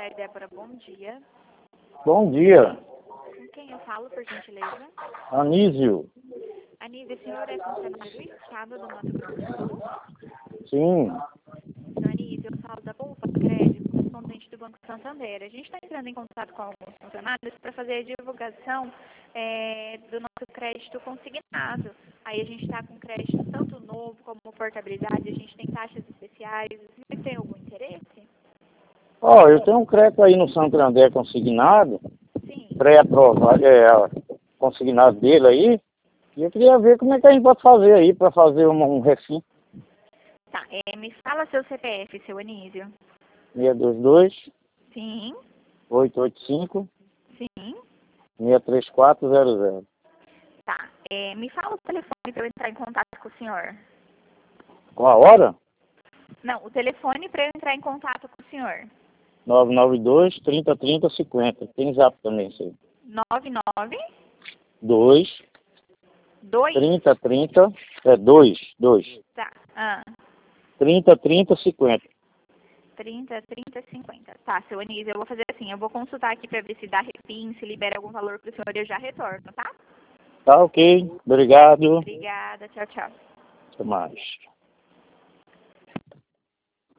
Santander, Débora, bom dia. Bom dia, Com quem eu falo, por gentileza? Anísio. Anísio, o senhor é funcionário do Estado do Mato Grosso do Sul? Sim. Senhor Anísio, eu falo da Poupa Crédito, correspondente do Banco Santander. A gente está entrando em contato com alguns funcionários para fazer a divulgação do nosso crédito consignado. Aí a gente está com crédito tanto novo como portabilidade, a gente tem taxas especiais. O senhor tem algum interesse? Ó, eu tenho um crédito aí no Santander consignado, Sim. pré-aprovado, consignado dele aí, e eu queria ver como é que a gente pode fazer aí para fazer um refim. Tá, me fala seu CPF, seu Anísio. 622 Sim, 885 sim. 63400. Tá, me fala o telefone para eu entrar em contato com o senhor. Com a hora? Não, o telefone para eu entrar em contato com o senhor. 992 30 50. Tem zap também, isso aí. 99 2 2. 30 2 Tá, 30 50. 30 30 50. Tá, seu Anísio, eu vou fazer assim, eu vou consultar aqui para ver se dá refim, se libera algum valor para o senhor e eu já retorno, tá? Tá ok, obrigado. Obrigada, tchau, tchau. Até mais.